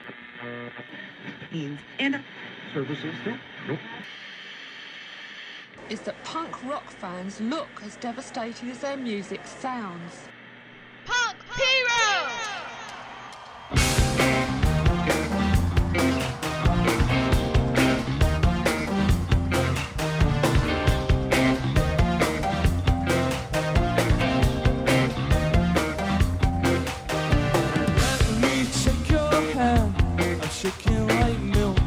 And services there? Nope. Is that punk rock fans look as devastating as their music sounds. Punk Hero! Let me take your hand, I'm shaking like milk.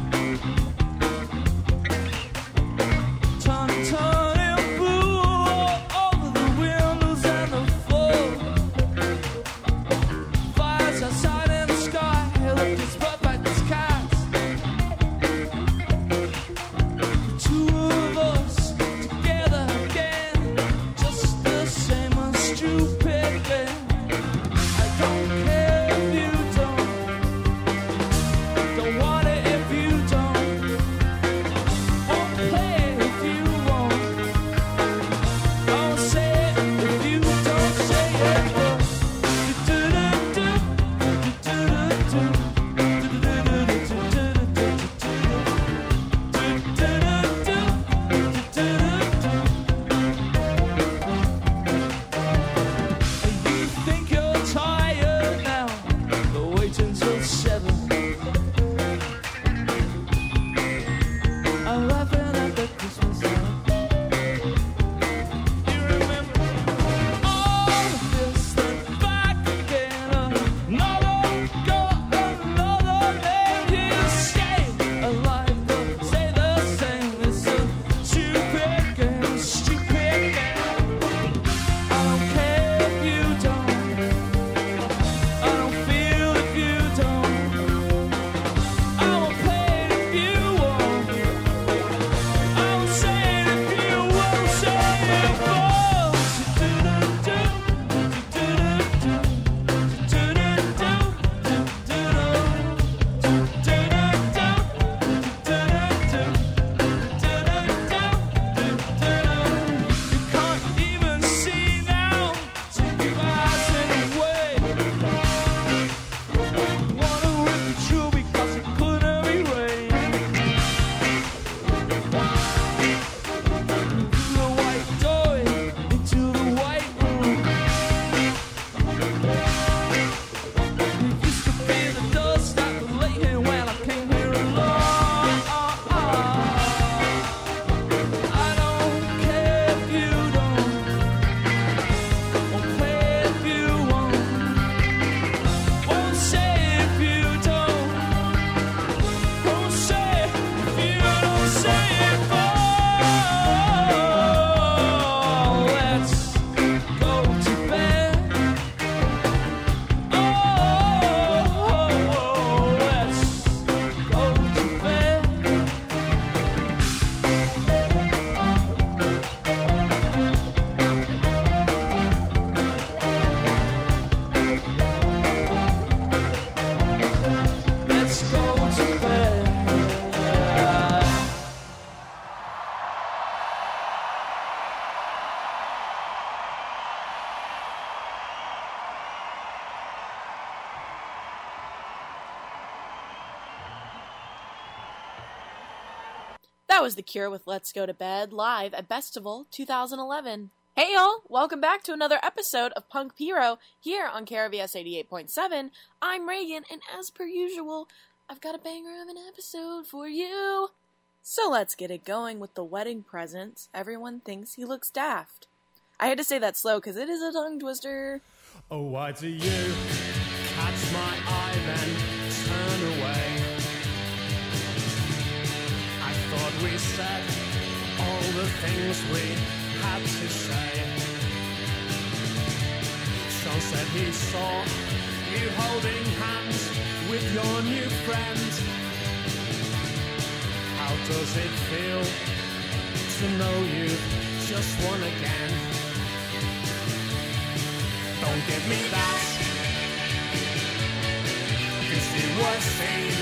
Turn it blue all over the windows and the floor. Fires outside in the sky, look as bright like the skies. The two of us together again, just the same as stupid then. I don't care if you don't want it if you don't, won't play it if you won't, don't say it if you don't say it, You think you're tired now, but wait until 7. I'm laughing at the Christmas lights. You remember all of this, then back again. Another go, another day. You stay alive, but stay the same. It's a stupid game, stupid game. I don't care if you don't. I don't feel if you don't. I won't play it if you won't. I won't say it if you won't say it. You can't even see now. Take your eyes anyway. Wanna rip it through because it couldn't be rain. Through the white door into the white room. It used to be the dust that was lay here when I came here alone. I don't care if you don't. Won't play if you won't. Won't say if you don't. Won't say if you don't say it. Oh, let's go to bed. Oh, let's go to bed. Let's go to bed. That was The Cure with Let's Go to Bed, live at Festival 2011. Hey y'all, welcome back to another episode of Punk Hero here on KRVS 88.7. I'm Reagan, and as per usual, I've got a banger of an episode for you. So let's get it going with the wedding presents. Everyone thinks he looks daft. I had to say that slow because it is a tongue twister. Oh, why do you catch my eye then turn away? I thought we said all the things we had to say. Sean said he saw you holding hands with your new friend. How does it feel to know you just won again? Don't give me that, 'cause you were seen.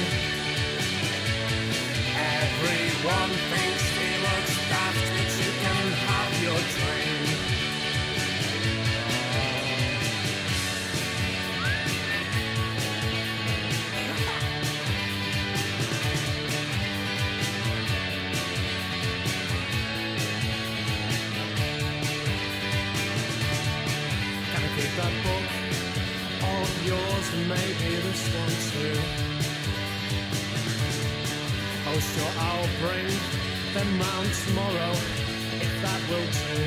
Everyone thinks he looks daft, but you can have your dream. yours and maybe this one too. Oh, sure, I'll bring them round tomorrow, if that will do.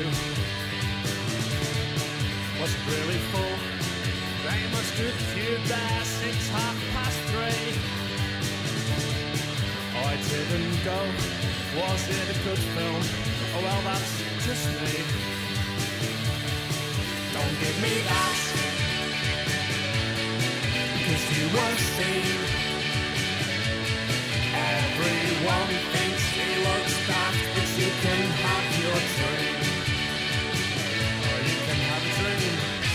Was it really full? They must have queued there since 3:30. Oh, I didn't go. Was it a good film? Oh, well, that's just me. Don't give me that, because you won't see. Everyone thinks he looks daft, but you can have your dream. Or you can have a dream.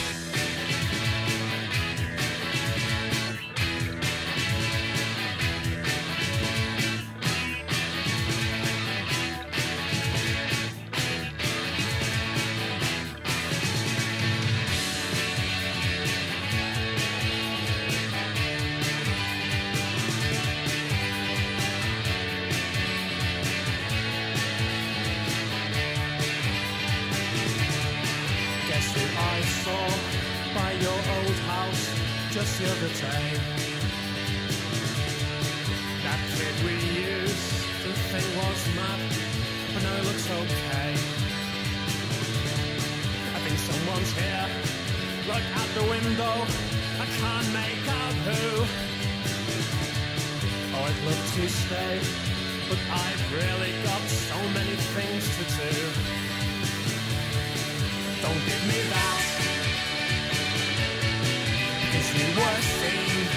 Just the other day, that kid we used to think was mad, but now looks okay. I think someone's here. Look out the window, I can't make out who. Oh, I'd love to stay, but I've really got so many things to do. Don't give me that, you were seen.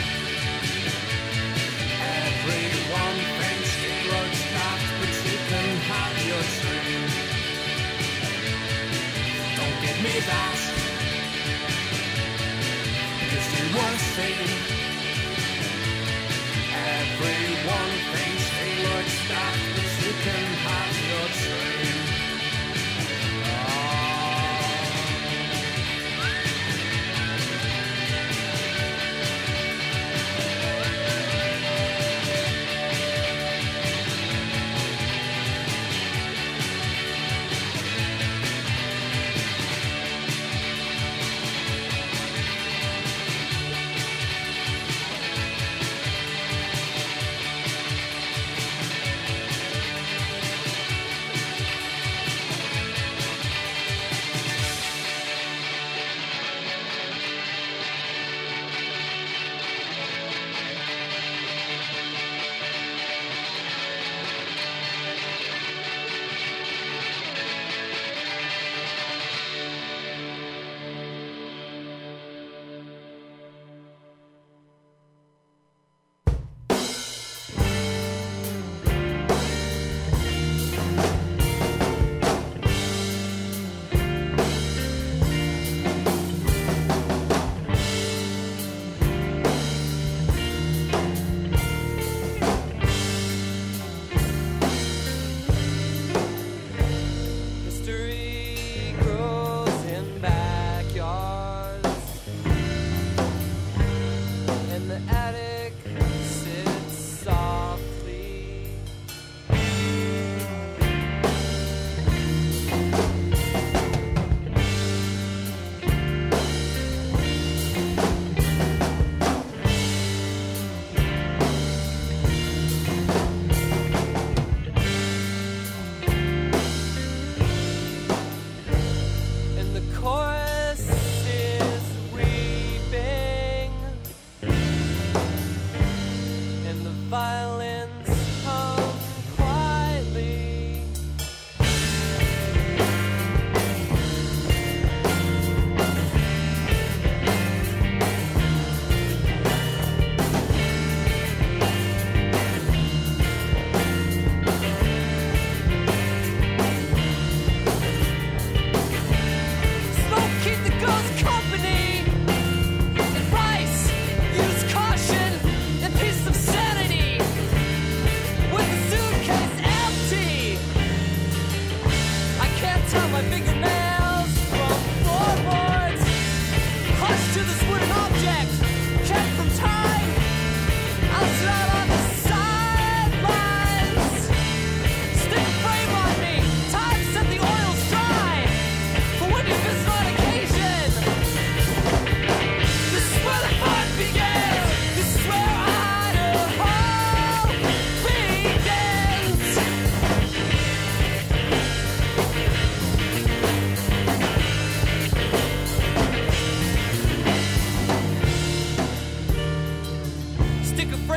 Everyone thinks he looks daft, but you can have your dream. Don't give me that, because you were seen. Everyone thinks he looks daft, but you can have your dream.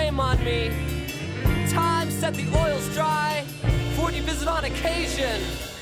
frame on me. Time set the oils dry for you visit on occasion.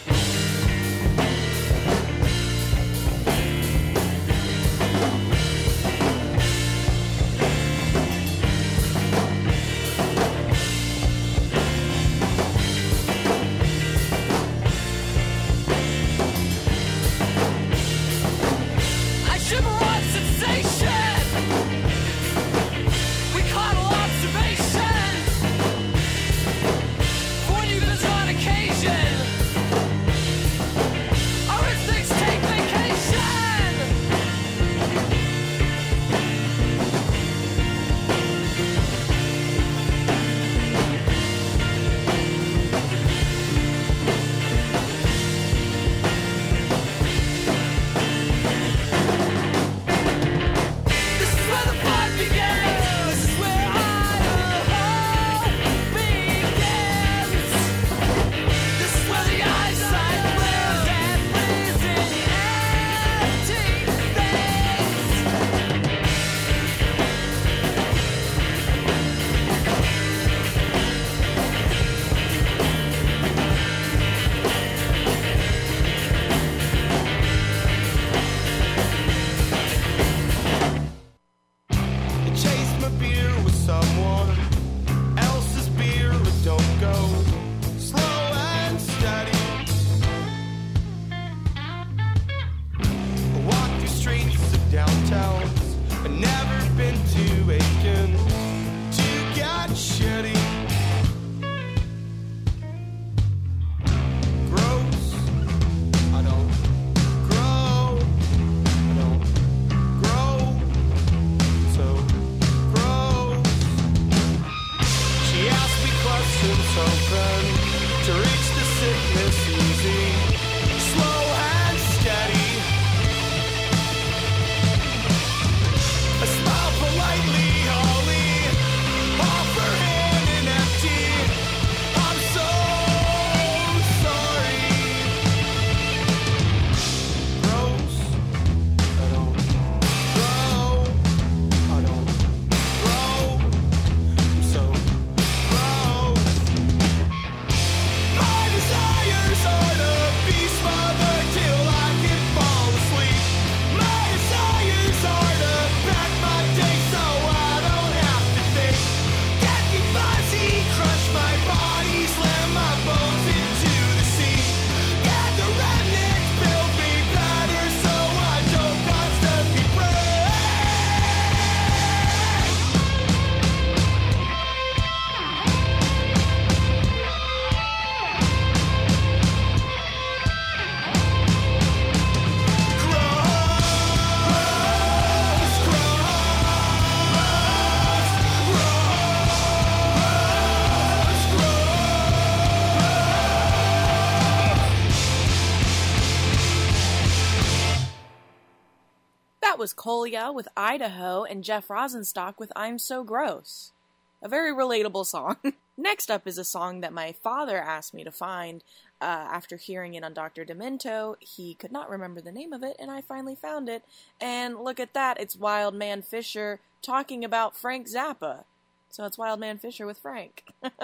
Was Kolya with Idaho and Jeff Rosenstock with I'm So Gross. A very relatable song. Next up is a song that my father asked me to find after hearing it on Dr. Demento. He could not remember the name of it, and I finally found it. And look at that, it's Wildman Fisher talking about Frank Zappa. So it's Wildman Fisher with Frank.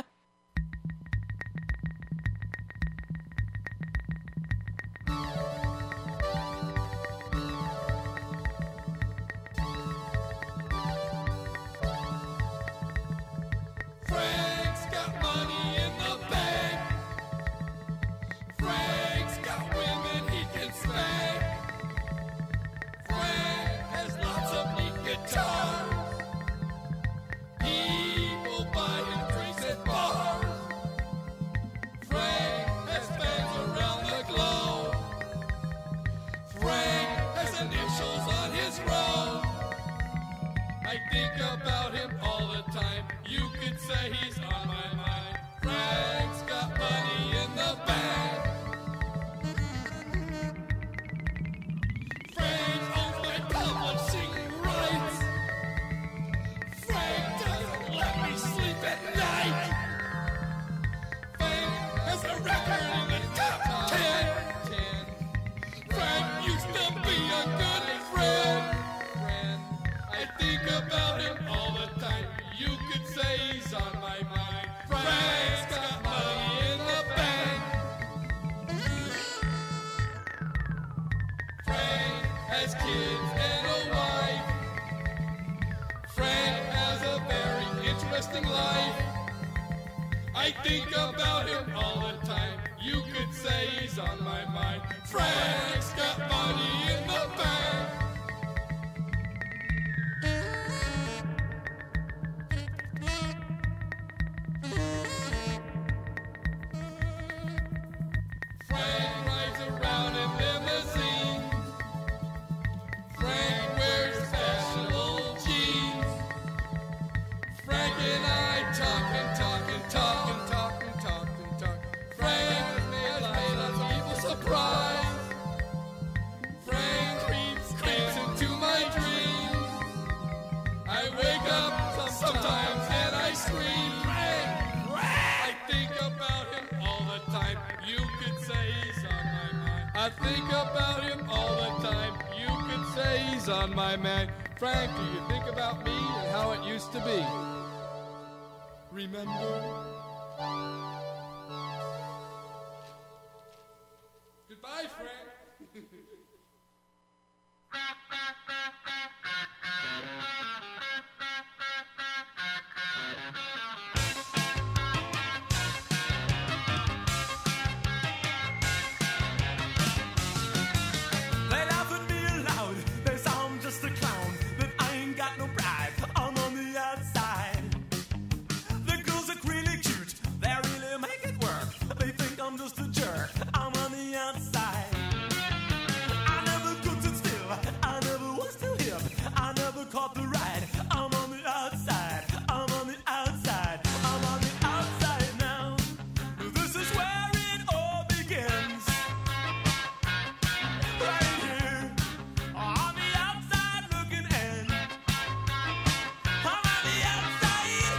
Frank's got money in the bank. Frank's got women he can spank. Frank has lots of neat guitars. People buy him drinks at bars. interesting life. I think about him all the time. You could say he's on my mind. Frank's got money in the bank. Frank rides around in limousines. Frank wears fashionable jeans. Frank and I talking. Frank has made lots of people surprised. Frank creeps into my dreams. I wake up sometimes and I scream, Frank! I think about him all the time. You could say he's on my mind. I think about him all the time. You could say he's on my mind. Frank, do you think about me and how it used to be? Remember? Goodbye, Frank. They laugh at me aloud. They say I'm just a clown. That I ain't got no pride. I'm on the outside. The girls look really cute. They really make it work. They think I'm just a jerk. I'm on the outside. I never could sit still. I never was too hip. I never caught the ride. I'm on the outside. I'm on the outside. I'm on the outside now. This is where it all begins. Right here. On the outside looking in. I'm on the outside.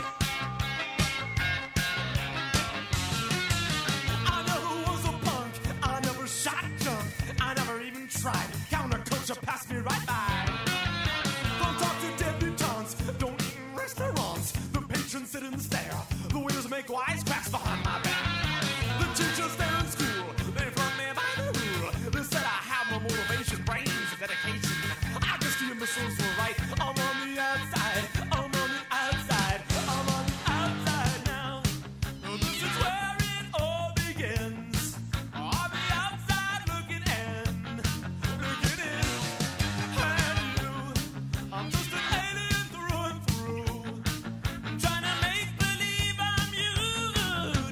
I never was a punk. I never shot junk. I never even tried. Counterculture passed me right by. Don't talk to debutantes. Don't eat in restaurants. The patrons sit and stare. The waiters make wisecracks behind my back. The teachers there in school, they front me by the rule. They said I have no motivation, brains, and dedication. I guess the imbeciles were right. I'm on the outside. I'm on the outside. I'm on the outside now. This is where it all begins. On the outside looking in. Looking in. And you. I'm just an alien through and through. I'm trying to make believe I'm you.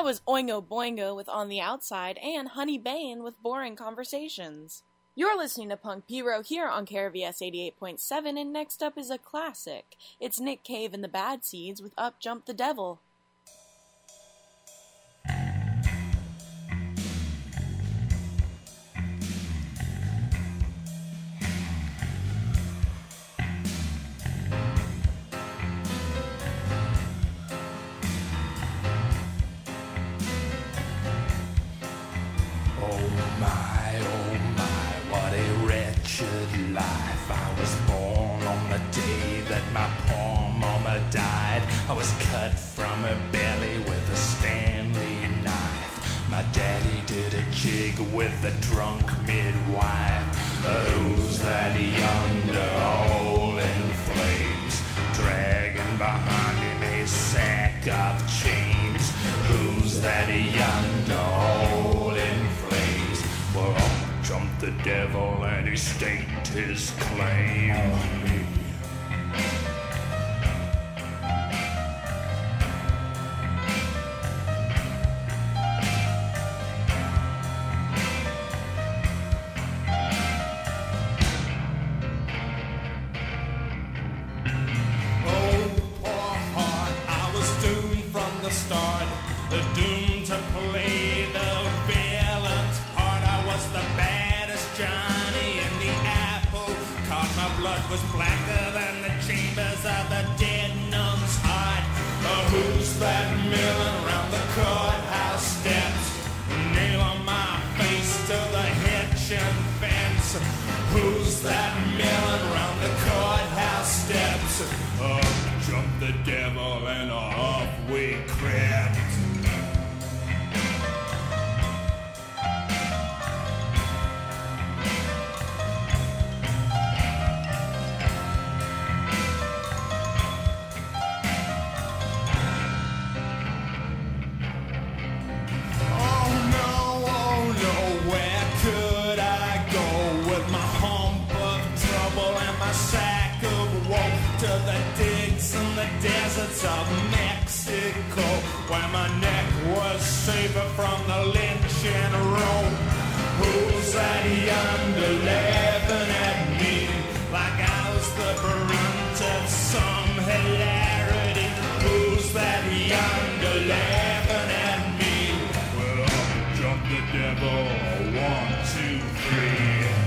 was Oingo Boingo with On the Outside and Honey Bane with Boring Conversations. You're listening to Punk Pyro here on KRVS 88.7, and next up is a classic. It's Nick Cave and the Bad Seeds with Up Jump the Devil. I was cut from her belly with a Stanley knife. My daddy did a jig with a drunk midwife. Who's that yonder all in flames, dragging behind him a sack of chains? Who's that yonder all in flames? Well, up jumped the devil and he staked his claim on me. Was blacker than the chambers of the dead nun's heart. Who's that milling around the courthouse steps? Nail on my face to the hitching fence. Who's that milling around the courthouse steps? Up jumped the devil and off we crept. Deserts of Mexico, where my neck was safer from the lynching rope. Who's that yonder laughing at me like I was the brunt of some hilarity? Who's that yonder laughing at me? Well, up jumped the devil, 1, 2, 3.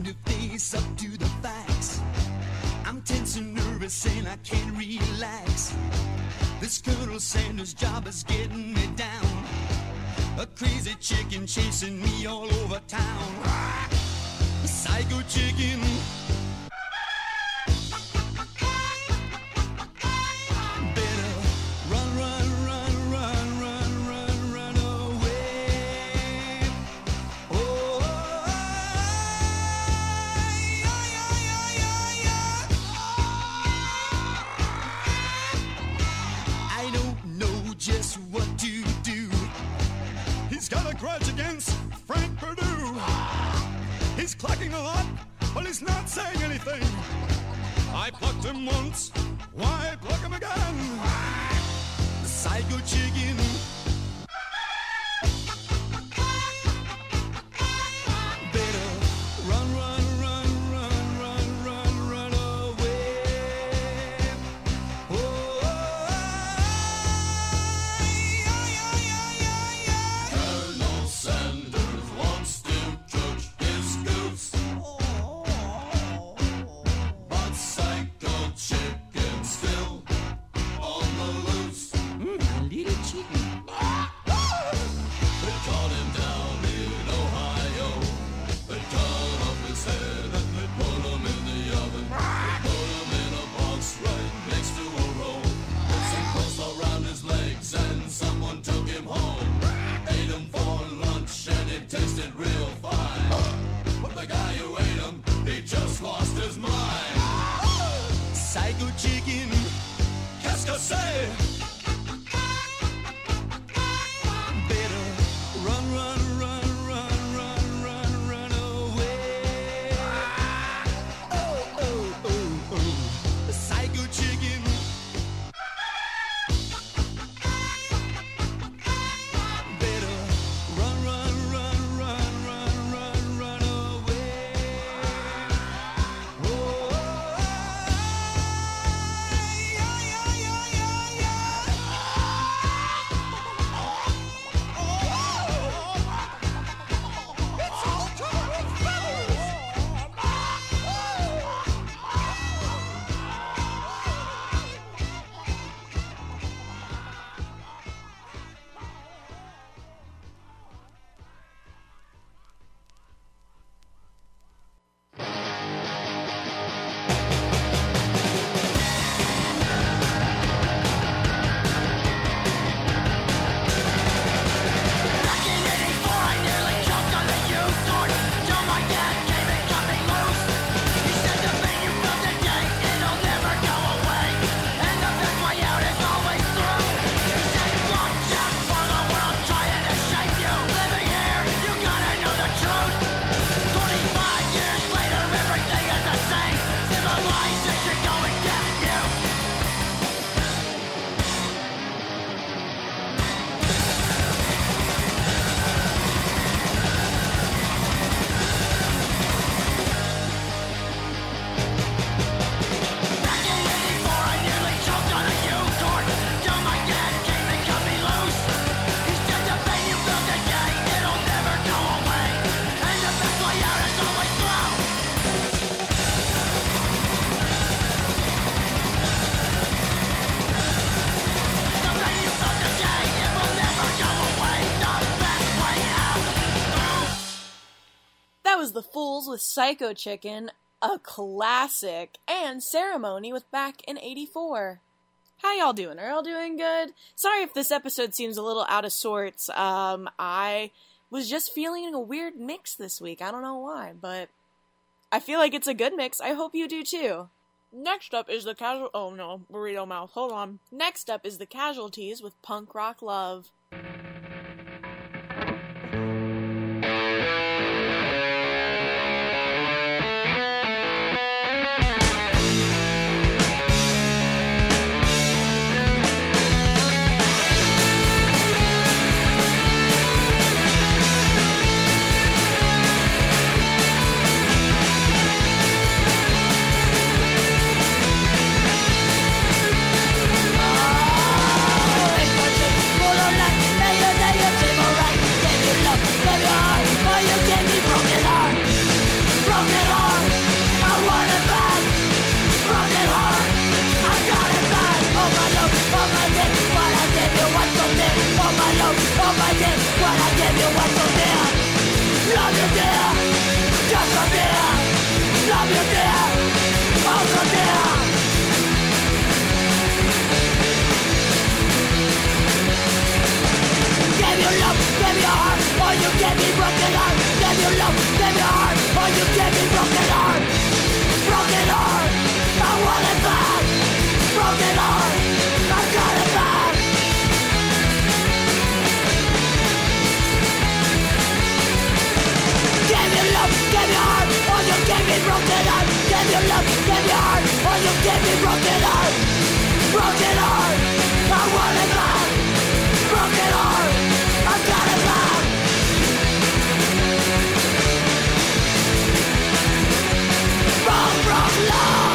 time to face up to the facts. I'm tense and nervous and I can't relax. This Colonel Sanders job is getting me down. A crazy chicken chasing me all over town. A psycho chicken. Better run, run, run, run, run, run, run away. Oh, I don't know just what to do. He's got a grudge against Frank Perdue. He's clacking a lot, but he's not saying anything. I plucked him once, why pluck him again? The psycho chicken. Better run, run, run, run, run, run, run away. Oh, Colonel Sanders wants to cook his goose, but Psycho Chicken still on the loose. a little chicken. They caught him down in Ohio. They cut off his head and they put him in the oven. They put him in a box right next to a roll. Put some clothes around his legs and someone took him home. Ate him for lunch and it tasted real fine. But the guy who ate him, he just lost his mind. Psycho chicken. Qu'est-ce que c'est? Better run, run, run, run, run, run, run away. Oh, oh, oh, oh. Psycho chicken. Better run, run, run, run, run, run, run away. Oh, The Fools with Psycho Chicken, a classic, and Ceremony with Back in 84. How y'all doing? Are y'all doing good? Sorry if this episode seems a little out of sorts. I was just feeling a weird mix this week. I don't know why, but I feel like it's a good mix. I hope you do too. Next up is the Burrito Mouth. Hold on. Next up is the Casualties with Punk Rock Love. Full of life. Broken heart, I want it back. Broken heart, I've got it back. From love.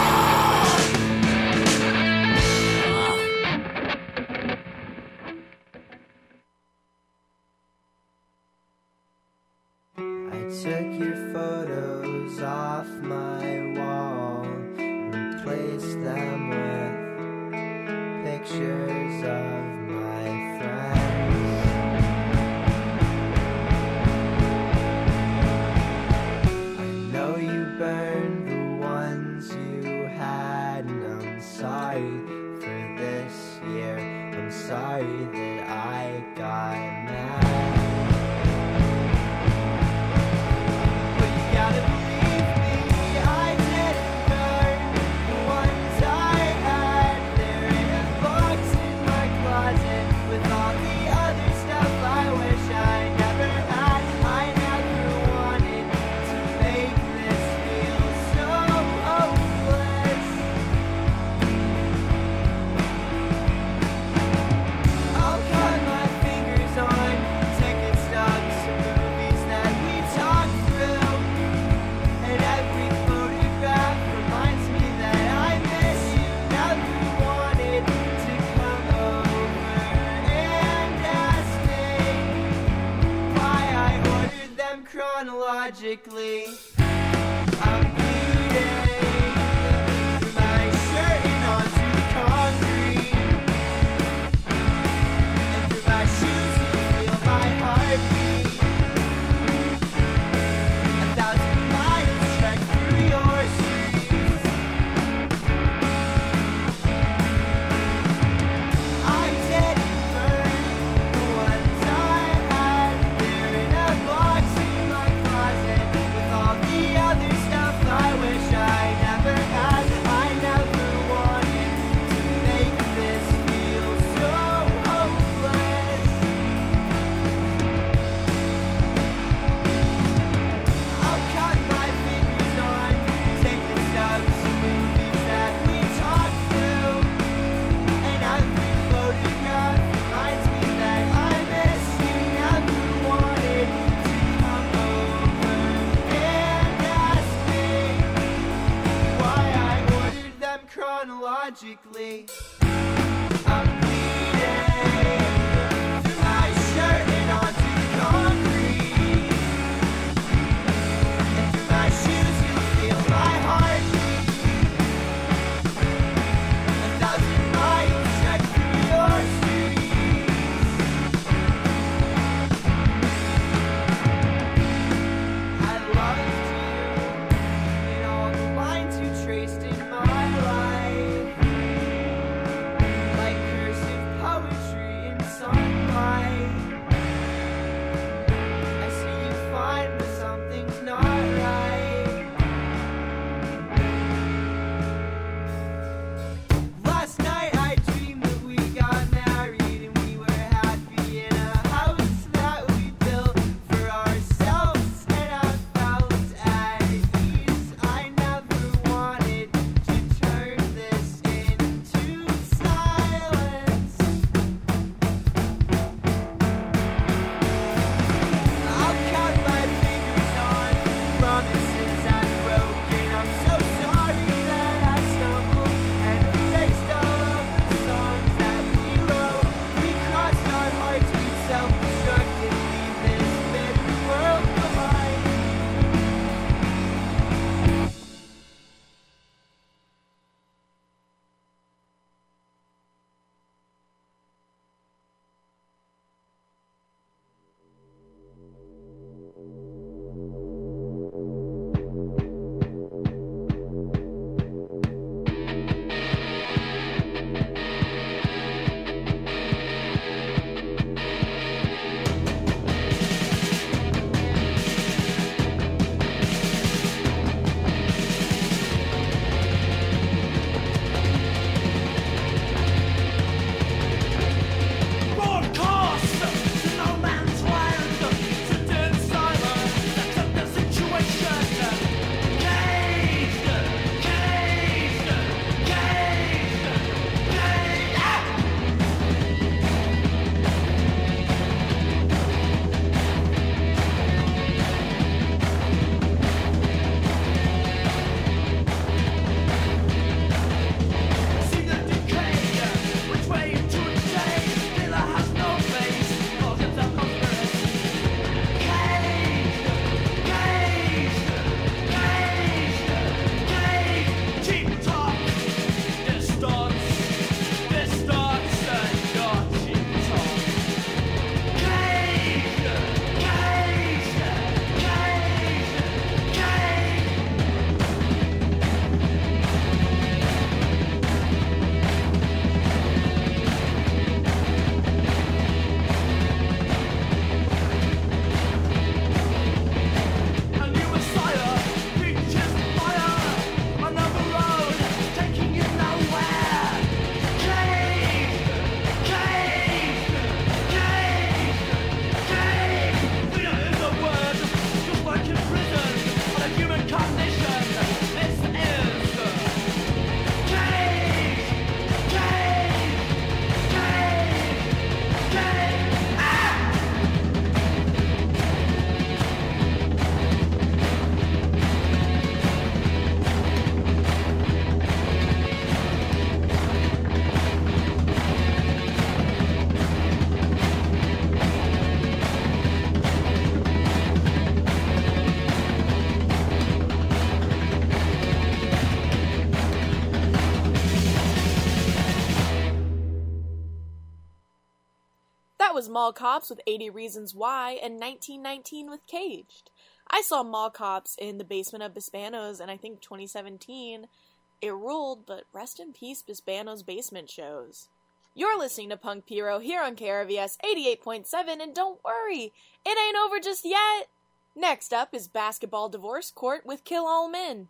I took your photos off my wall, replaced them with pictures of my friends. I know you burned the ones you had, and I'm sorry for this year. I'm sorry that I got mad. But you gotta believe me, I didn't burn the ones I had. They're in a box in my closet with all the other stuff I wish I never had. I never wanted to make this feel so hopeless. I'll cut my fingers on ticket stubs to movies that we talked through, and every photograph reminds me that I miss you. Never wanted to come over and ask me why I ordered them chronologically. I'm bleeding through my shirt and onto the concrete. And through my shoes you feel my heartbeat. 1,000 miles trek through your streets. I didn't burn the ones I had. They're in a box in my closet with all the other stuff I wish I never had. I never wanted to make this feel so hopeless. I'll cut my fingers on ticket stubs to movies that we talked through, and every photograph reminds me that I miss you. Never wanted to come over and ask me why I ordered them chronologically. I'm bleeding through my shirt and onto the concrete. And through my shoes you'll feel my heartbeat. 1,000 miles trek through your streets. I loved you in all the lines you traced in my life. That was Mall Cops with 80 Reasons Why and 1919 with Caged. I saw Mall Cops in the basement of Bispano's in I think 2017. It ruled, but rest in peace Bispano's basement shows. You're listening to Punk Pyro here on KRVS 88.7, and don't worry, it ain't over just yet! Next up is Basketball Divorce Court with Kill All Men.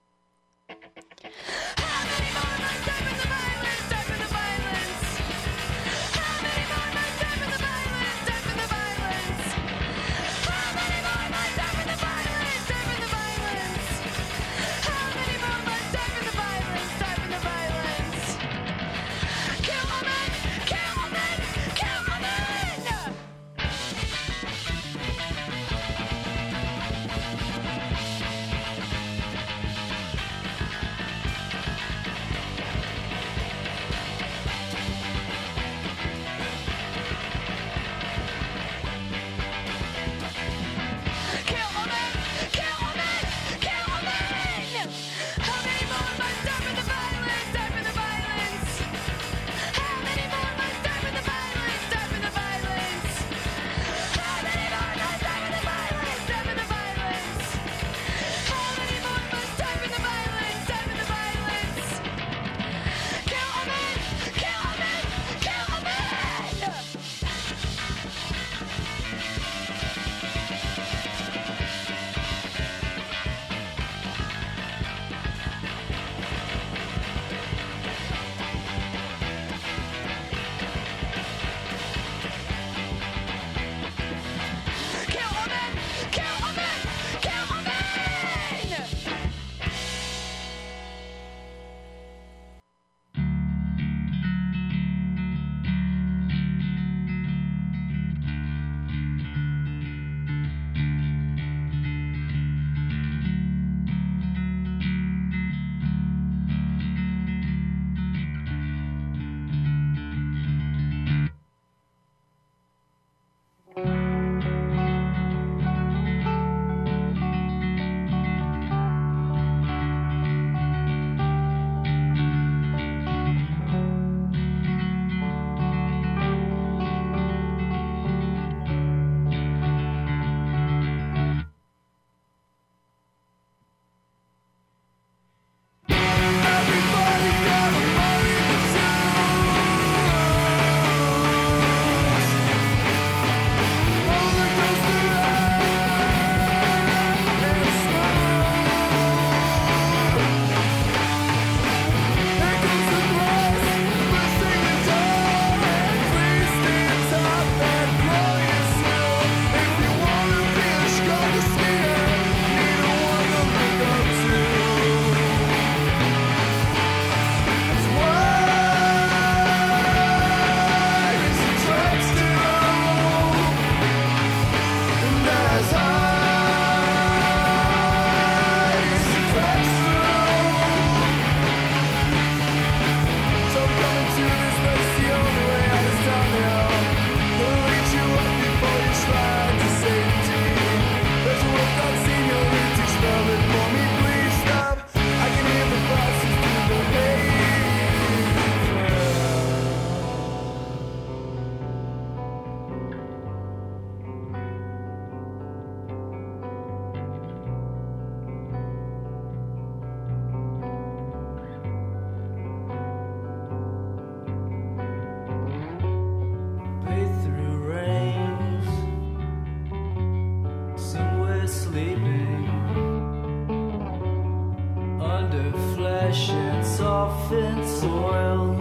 softened soil.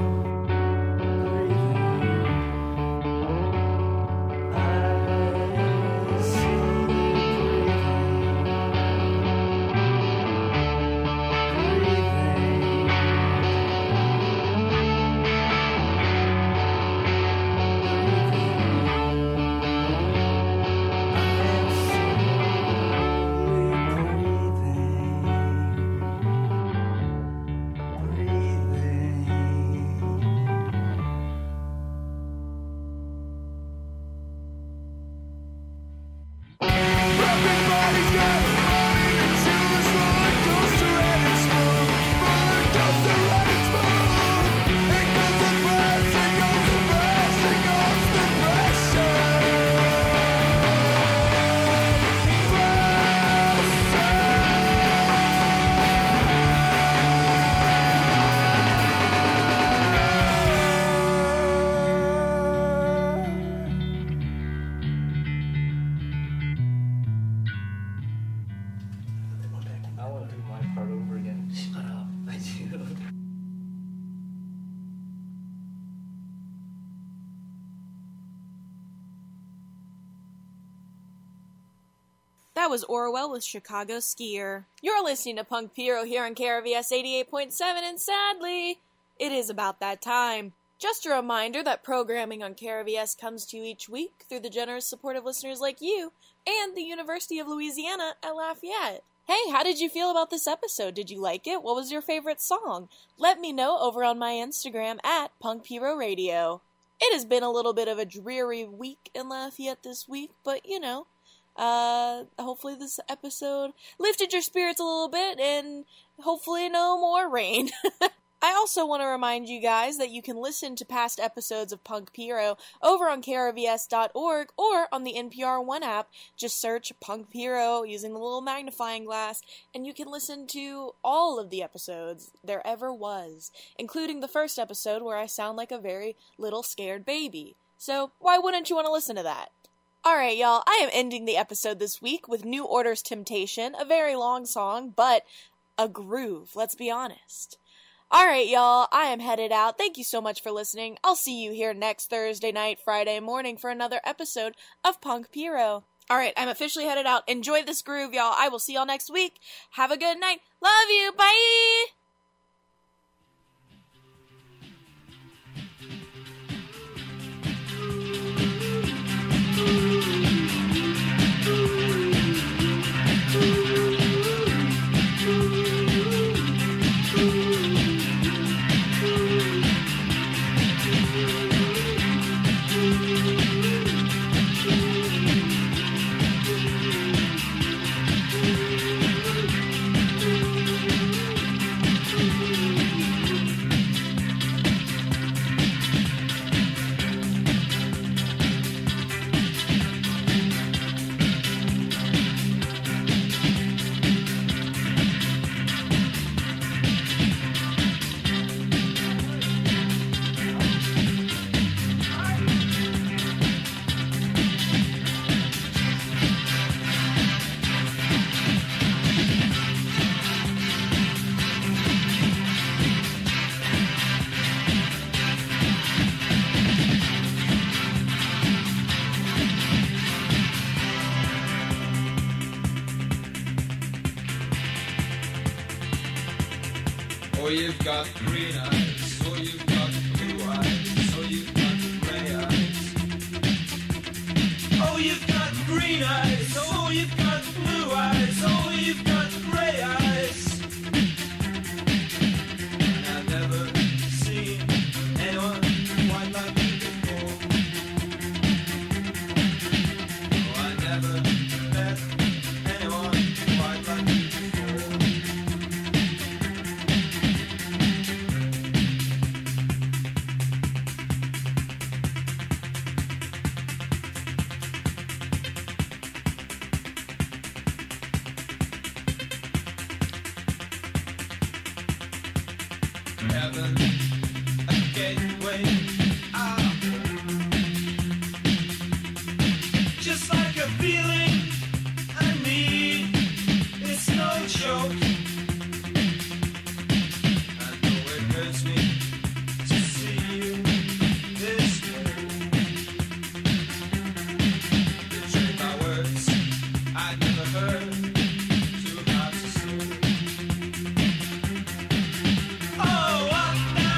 Breathing. That was Orwell with Chicago Skier. You're listening to Punk Piero here on KRVS 88.7, and sadly, it is about that time. Just a reminder that programming on KRVS comes to you each week through the generous support of listeners like you and the University of Louisiana at Lafayette. Hey, how did you feel about this episode? Did you like it? What was your favorite song? Let me know over on my Instagram at Punk Piero Radio. It has been a little bit of a dreary week in Lafayette this week, but you know, hopefully this episode lifted your spirits a little bit, and hopefully no more rain. I also want to remind you guys that you can listen to past episodes of Punk Piero over on krvs.org or on the NPR One app. Just search Punk Piero using the little magnifying glass, and you can listen to all of the episodes there ever was, including the first episode where I sound like a very little scared baby. So why wouldn't you want to listen to that? Alright, y'all, I am ending the episode this week with New Order's Temptation, a very long song, but a groove, let's be honest. Alright, y'all, I am headed out. Thank you so much for listening. I'll see you here next Thursday night, Friday morning for another episode of Punk Piero. Alright, I'm officially headed out. Enjoy this groove, y'all. I will see y'all next week. Have a good night. Love you. Bye! Oh, you've got green eyes, oh, you've got blue eyes, oh, you've got gray eyes. Oh, you've got green eyes. Oh, you've got blue eyes. Oh, you've got gray eyes. And I've never seen anyone quite like you before. Oh, I never met anyone quite like you before. Heaven, a gateway out. Just like a feeling I need. It's no joke. I know it hurts me To see you this way. betray my words. I'd never heard too hard to say. Oh, up, down.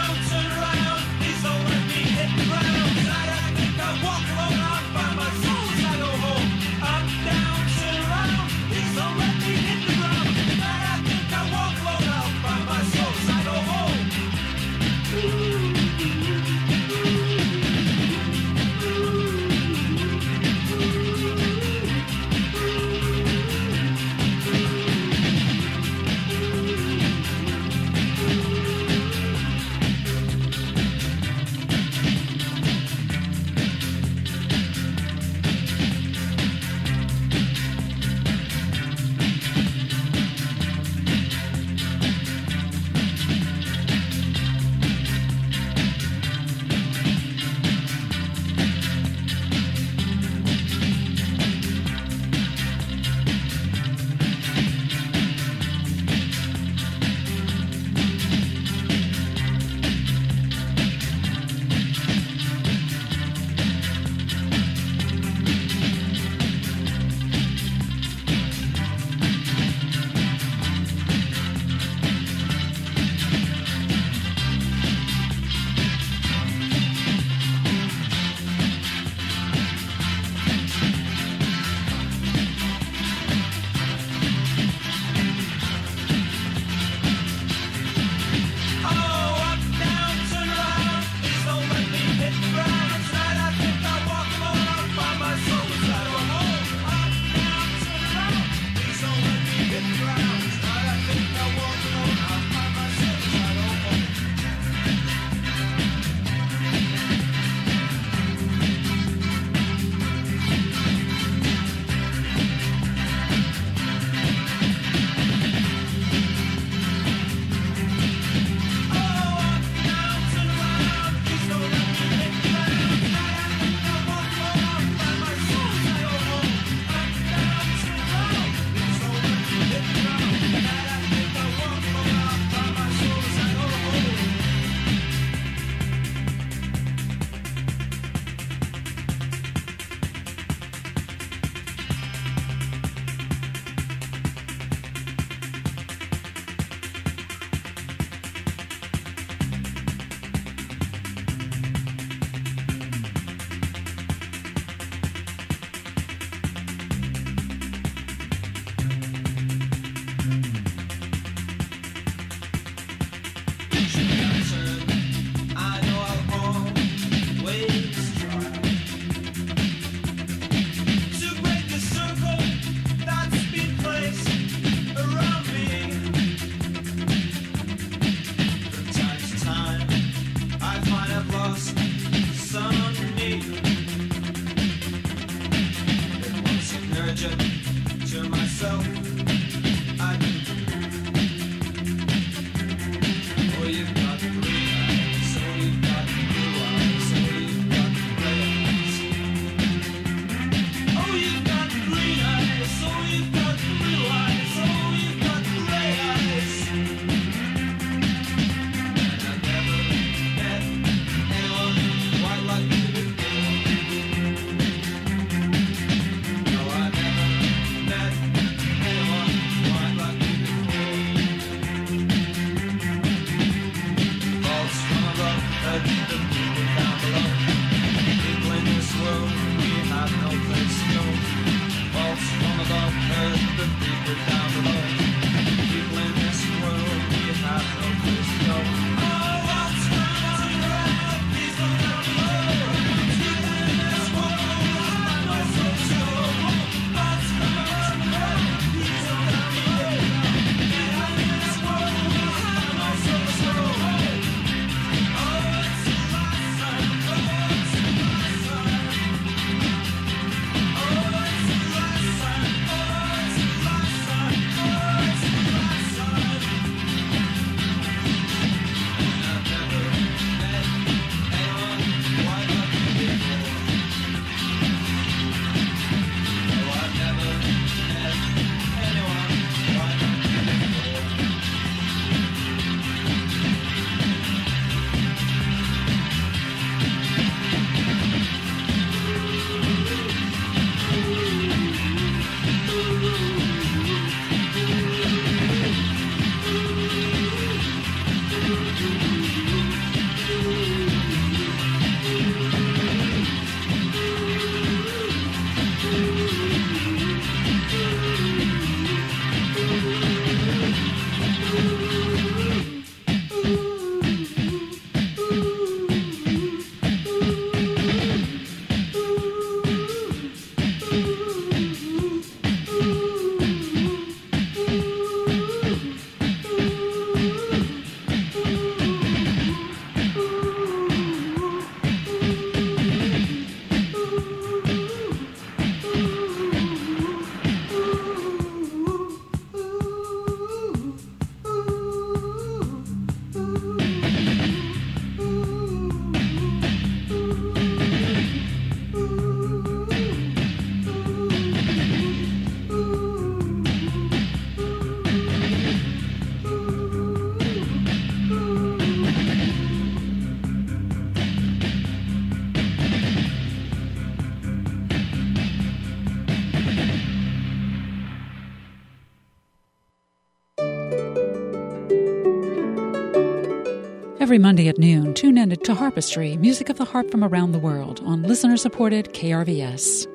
Every Monday at noon, tune in to Harpistry, music of the harp from around the world on listener-supported KRVS.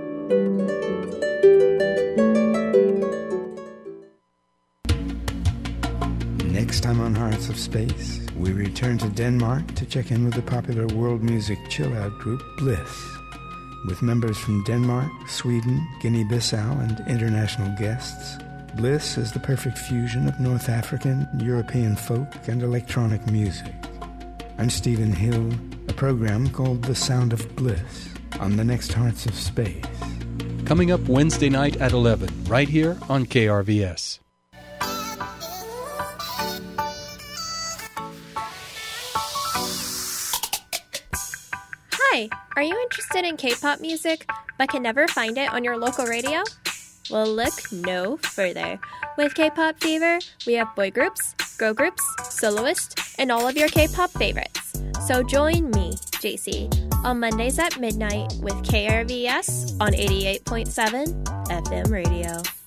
Next time on Hearts of Space, we return to Denmark to check in with the popular world music chill-out group Bliss. With members from Denmark, Sweden, Guinea-Bissau, and international guests, Bliss is the perfect fusion of North African, European folk, and electronic music. I'm Stephen Hill, a program called The Sound of Bliss on the next Hearts of Space. Coming up Wednesday night at 11, right here on KRVS. Hi, are you interested in K-pop music but can never find it on your local radio? Well, look no further. With K-Pop Fever, we have boy groups, girl groups, soloists, and all of your K-pop favorites. So join me, JC, on Mondays at midnight with KRVS on 88.7 FM radio.